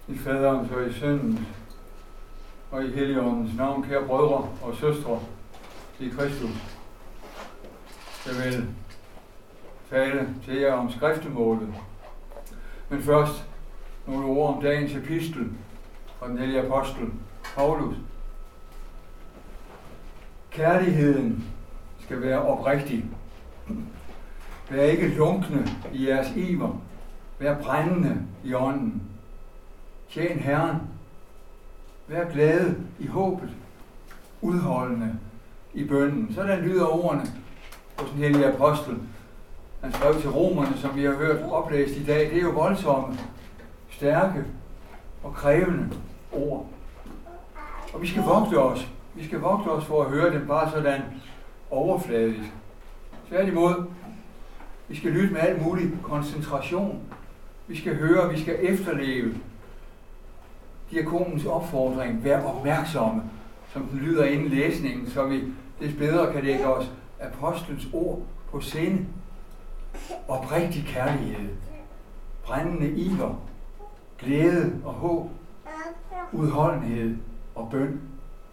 I faderens og i søndens og i Helligåndens navn, kære brødre og søstre i Kristus. Jeg vil tale til jer om skriftemålet. Men først nogle ord om dagens epistel fra den hellige apostel Paulus. Kærligheden skal være oprigtig. Vær ikke lunkne i jeres iver. Vær brændende i ånden. Tjen Herren. Vær glade i håbet. Udholdende i bønnen. Sådan lyder ordene hos den hellige apostel. Han skrev til romerne, som vi har hørt oplæst i dag. Det er jo voldsomme, stærke og krævende ord. Og vi skal vogte os. Vi skal vogte os for at høre dem bare sådan overfladisk. Tværtimod, vi skal lytte med al mulig koncentration. Vi skal høre, vi skal efterleve diakonens opfordring. Vær opmærksomme, som den lyder inden læsningen, så vi des bedre kan lægge os apostlens ord på sinde. Oprigtig kærlighed, brændende iver, glæde og håb, udholdenhed og bøn.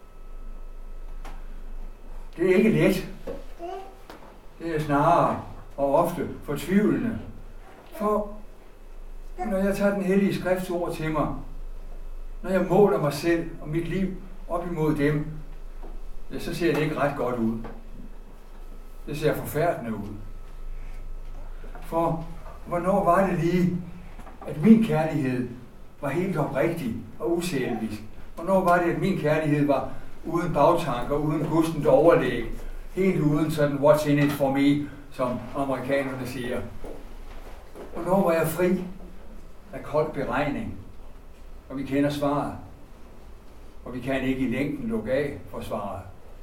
Det er ikke let. Det er snarere og ofte fortvivlende. For når jeg tager den hellige skriftsord til mig, når jeg måler mig selv og mit liv op imod dem, ja, så ser det ikke ret godt ud. Det ser forfærdende ud. For hvornår var det lige, at min kærlighed var helt oprigtig og uselvisk? Hvornår var det, at min kærlighed var uden bagtanker, uden gustent overlæg, helt uden sådan what's in it for me, som amerikanerne siger? Hvornår var jeg fri af kold beregning? Og vi kender svaret. Og vi kan ikke i længden lukke af for svaret.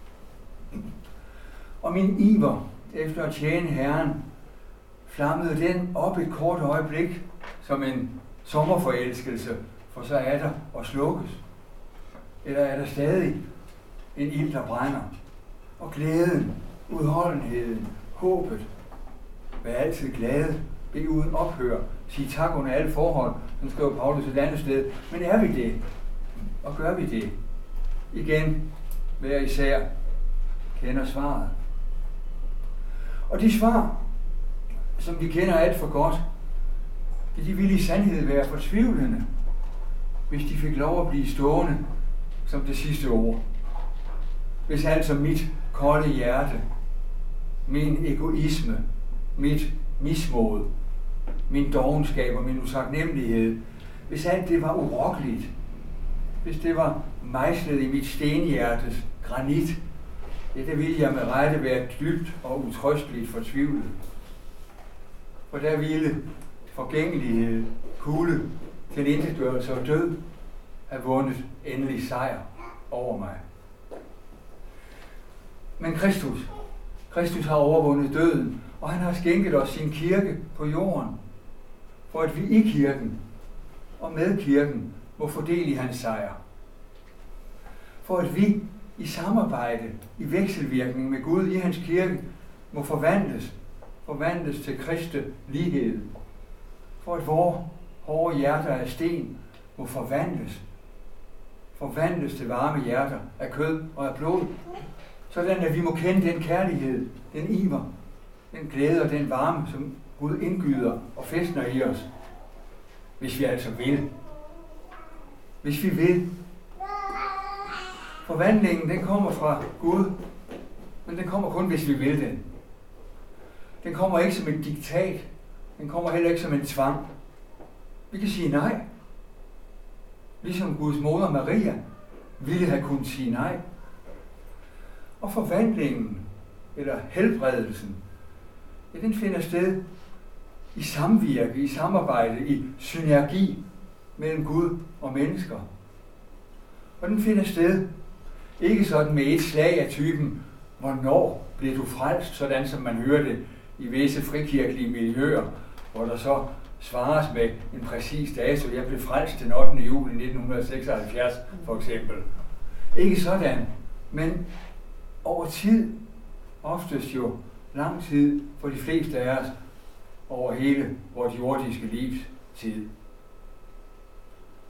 Og min iver efter at tjene Herren, flammede den op et kort øjeblik som en sommerforelskelse, for så er der og slukkes. Eller er der stadig en ild, der brænder. Og glæden, udholdenheden, håbet. Vær altid glade, bed uden ophør, sig tak under alle forhold, som skriver Paulus et andet sted. Men er vi det? Og gør vi det? Igen, hver især kender svaret. Og de svar, som vi kender alt for godt, de ville i sandhed være fortvivlende, hvis de fik lov at blive stående som det sidste ord. Hvis altså mit kolde hjerte, min egoisme, mit mismod, min dovenskab og min utaknemmelighed, hvis alt det var urokkeligt, hvis det var mejslet i mit stenhjertes granit, ja, det ville jeg med rette være dybt og utrøsteligt fortvivlet. For der ville forgængelighed, kulde, tilintetgørelse og død have vundet endelig sejr over mig. Men Kristus har overvundet døden, og han har skænket os sin kirke på jorden, for at vi i kirken og med kirken må fordele i hans sejr. For at vi i samarbejde, i vekselvirkning med Gud i hans kirke, må forvandles til Kristi lighed. For at vores hårde hjerter af sten må forvandles til varme hjerter af kød og af blod, sådan at vi må kende den kærlighed, den iver, den glæde og den varme, som Gud indgyder og fæstner i os, hvis vi altså vil. Hvis vi vil. Forvandlingen, den kommer fra Gud, men den kommer kun, hvis vi vil den. Den kommer ikke som et diktat. Den kommer heller ikke som en tvang. Vi kan sige nej. Ligesom Guds moder Maria ville have kunnet sige nej. Og forvandlingen, eller helbredelsen, ja, den finder sted i samvirke, i samarbejde, i synergi mellem Gud og mennesker. Og den finder sted ikke sådan med et slag af typen, hvornår bliver du frelst, sådan som man hører det i visse frikirkelige miljøer, hvor der så svares med en præcis dato. Jeg blev frelst den 8. juli 1976, for eksempel. Ikke sådan, men over tid, oftest jo lang tid for de fleste af os, over hele vores jordiske livs tid.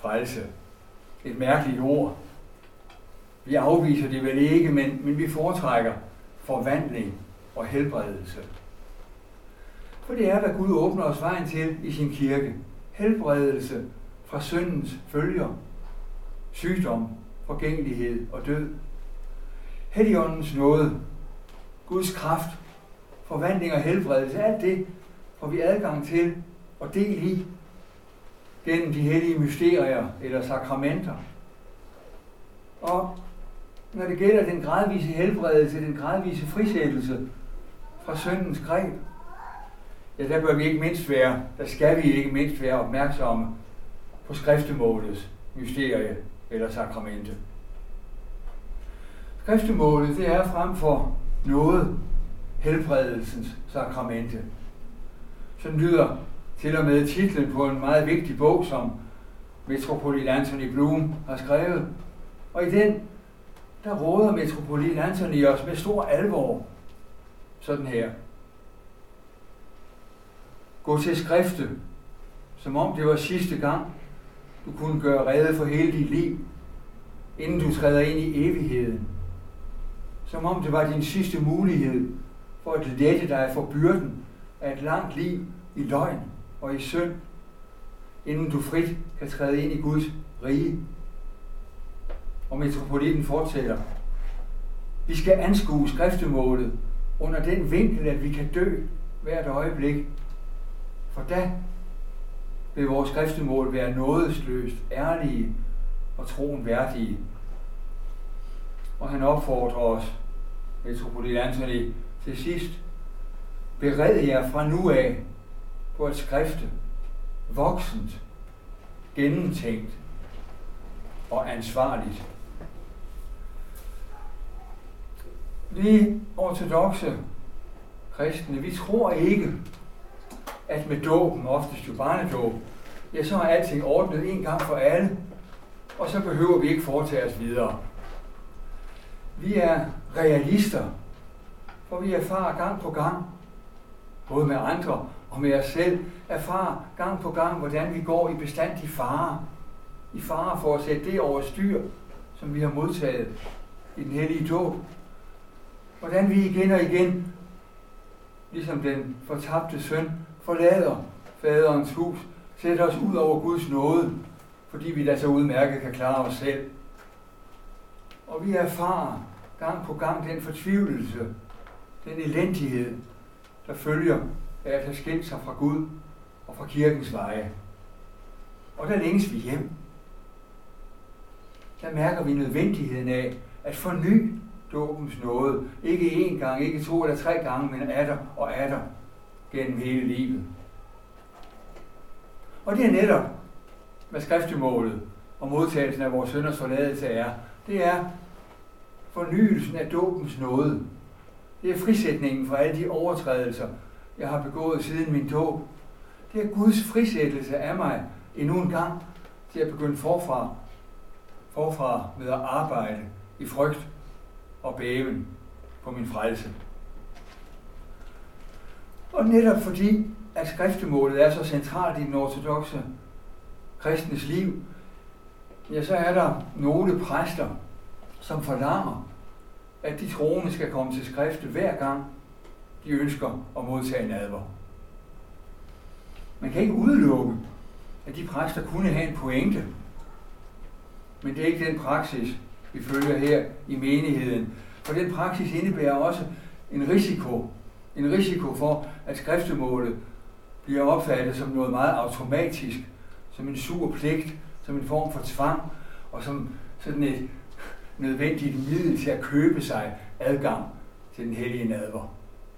frelse. Et mærkeligt ord. Vi afviser det vel ikke, men vi foretrækker forvandling og helbredelse. For det er, hvad Gud åbner os vejen til i sin kirke. Helbredelse fra syndens følger, sygdom, forgængelighed og død. Helligåndens nåde, Guds kraft, forvandling og helbredelse, alt det får vi adgang til og del i gennem de hellige mysterier eller sakramenter. Og når det gælder den gradvise helbredelse, den gradvise frisættelse fra syndens greb, ja, der skal vi ikke mindst være opmærksomme på skriftemålets mysterie eller sakramente. Skriftemålet, det er frem for noget helbredelsens sakramente. Sådan lyder til og med titlen på en meget vigtig bog, som metropolit Anthony Bloom har skrevet. Og i den, der råder metropolit Anthony os med stor alvor sådan her. Gå til skrifte, som om det var sidste gang, du kunne gøre rede for hele dit liv, inden du træder ind i evigheden. Som om det var din sidste mulighed for at lette dig for byrden af et langt liv i løgn og i synd, inden du frit kan træde ind i Guds rige. Og metropoliten fortsætter. Vi skal anskue skriftemålet under den vinkel, at vi kan dø hvert øjeblik. For da vil vores skriftemål være nådesløst, ærlige og troen værdige. Og han opfordrer os, metropolit Anthony, til sidst: bered jer fra nu af på at skrifte voksent, gennemtænkt og ansvarligt. Vi ortodokse kristne, vi tror ikke, at med dåben, oftest jo barnedåb, ja, så er alting ordnet en gang for alle, og så behøver vi ikke foretage os videre. Vi er realister, for vi erfarer gang på gang, både med andre og med os selv, erfarer gang på gang, hvordan vi går i bestandig fare. I fare for at sætte det over styr, som vi har modtaget i den hellige dåb. Hvordan vi igen og igen, ligesom den fortabte søn, forlader faderens hus, sætter os ud over Guds nåde, fordi vi da så udmærket kan klare os selv. Og vi erfarer gang på gang den fortvivlelse, den elendighed, der følger af at have skilt sig fra Gud og fra kirkens veje. Og der længes vi hjem. Der mærker vi nødvendigheden af at forny dåbens nåde. Ikke én gang, ikke 2 eller 3 gange, men atter og atter gennem hele livet. Og det er netop, hvad skriftemålet og modtagelsen af vores synders forladelse er. Det er fornyelsen af dåbens nåde. Det er frisætningen fra alle de overtrædelser, jeg har begået siden min dåb. Det er Guds frisættelse af mig endnu en gang til at begynde forfra med at arbejde i frygt og bæven på min frelse. Og netop fordi, at skriftemålet er så centralt i den ortodokse kristnes liv, ja, så er der nogle præster, som forlanger, at de troende skal komme til skrifte hver gang, de ønsker at modtage nadver. Man kan ikke udelukke, at de præster kunne have en pointe, men det er ikke den praksis, vi følger her i menigheden. For den praksis indebærer også en risiko for, at skriftemålet bliver opfattet som noget meget automatisk, som en sur pligt, som en form for tvang, og som sådan et nødvendigt middel til at købe sig adgang til den hellige nadver.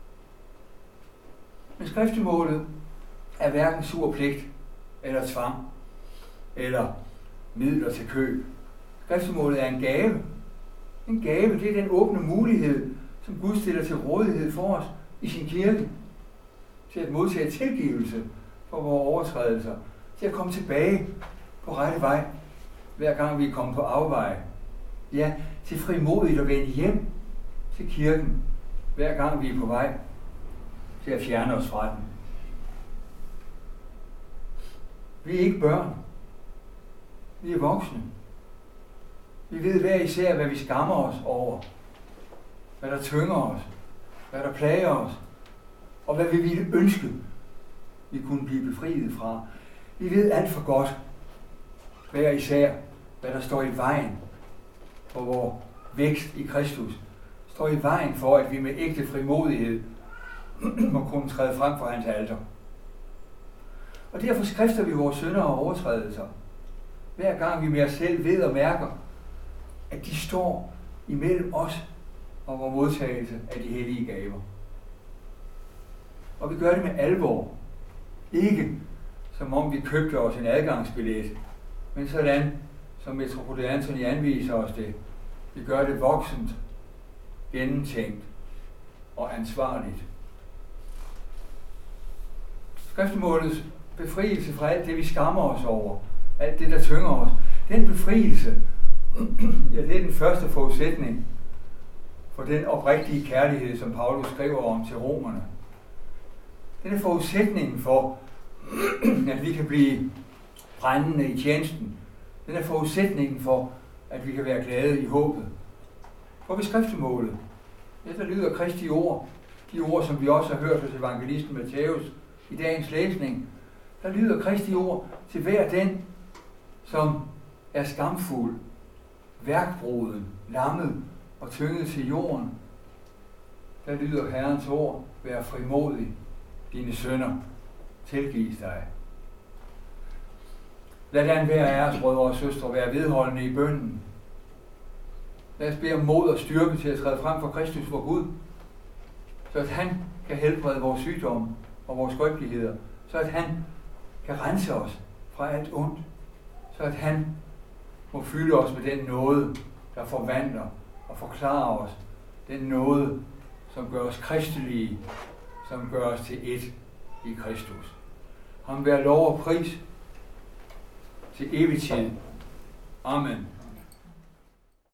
Men skriftemålet er hverken sur pligt eller tvang eller midler til køb. Skriftemålet er en gave. En gave, det er den åbne mulighed, som Gud stiller til rådighed for os i sin kirke, til at modtage tilgivelse for vores overtrædelser, til at komme tilbage på rette vej, hver gang vi er kommet på afveje. Ja, til frimodigt at vende hjem til kirken, hver gang vi er på vej til at fjerne os fra den. Vi er ikke børn. Vi er voksne. Vi ved hver især, hvad vi skammer os over. Hvad der tynger os. Hvad der plager os. Og hvad vi ville ønske, vi kunne blive befriet fra. Vi ved alt for godt, hver især, hvad der står i vejen for vores vækst i Kristus. Står i vejen for, at vi med ægte frimodighed må kunne træde frem for hans alter. Og derfor skrifter vi vores synder og overtrædelser, hver gang vi med os selv ved og mærker, at de står imellem os og vores modtagelse af de hellige gaver. Og vi gør det med alvor. Ikke som om vi købte os en adgangsbillet, men sådan som Metropolitanterne anviser os det. Vi gør det voksent, gennemtænkt og ansvarligt. Skriftemålets befrielse fra alt det, vi skammer os over, alt det, der tynger os, den befrielse, ja, det er den første forudsætning for den oprigtige kærlighed, som Paulus skriver om til romerne. Den er forudsætningen for, at vi kan blive brændende i tjenesten. Den er forudsætningen for, at vi kan være glade i håbet. For ved skriftemålet, ja, der lyder Kristi ord, de ord, som vi også har hørt hos evangelisten Matthæus i dagens læsning, der lyder Kristi ord til hver den, som er skamfuld, værkbruden, lammet og tynget til jorden. Der lyder Herrens ord, vær frimodig, dine synder tilgives dig. Lad den hver af os, brødre og søstre, være vedholdende i bønnen. Lad os bede om mod og styrke til at træde frem for Kristus vor Gud, så at han kan helbrede vores sygdomme og vores skrøbeligheder, så at han kan rense os fra alt ondt, så at han må fylde os med den nåde, der forvandler og forklarer os, den nåde, som gør os kristelige, som gør os til ét i Kristus. Ham være lov og pris til evig tid. Amen.